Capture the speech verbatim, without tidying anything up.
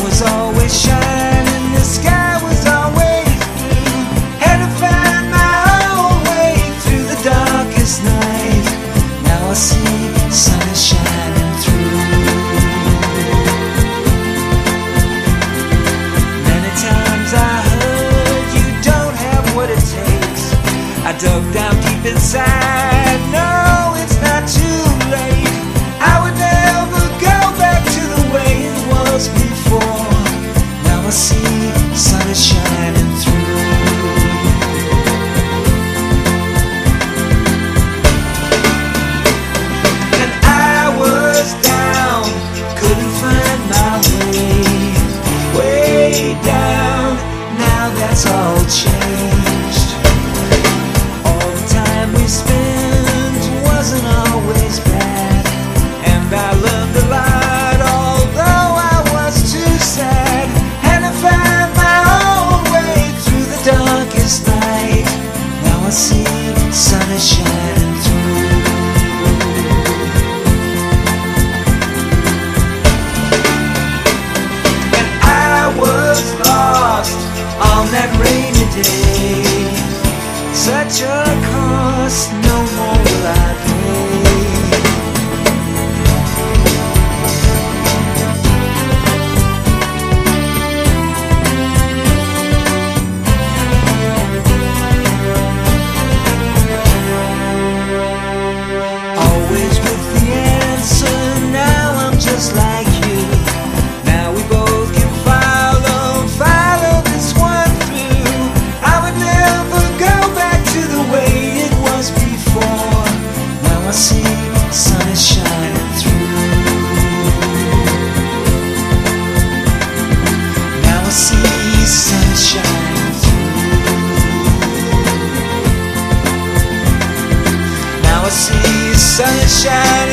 was always shining, the sky was always blue. Had to find my own way through the darkest night. Now I see the sun is shining through. Many times I heard you don't have what it takes. I dug down deep inside. No, it's not too late. I would never go back to the way it was before. Now I see the sun is shining through. And I was down, couldn't find my way, way down. Now that's all changed. All the time we spent wasn't always bad, and I learned a lot, although I was too sad. Had to find my own way through the darkest night. Now I see the sun is shining through. And I was lost on that rainy day. Such a cost, no more will I pay. Always with the answer, now I'm just like you. Now we both can follow, follow this one through. I would never go back to the way it was before. Now I see the sun is shining through. Now I see the sun is shining through. Now I see the sun is shining.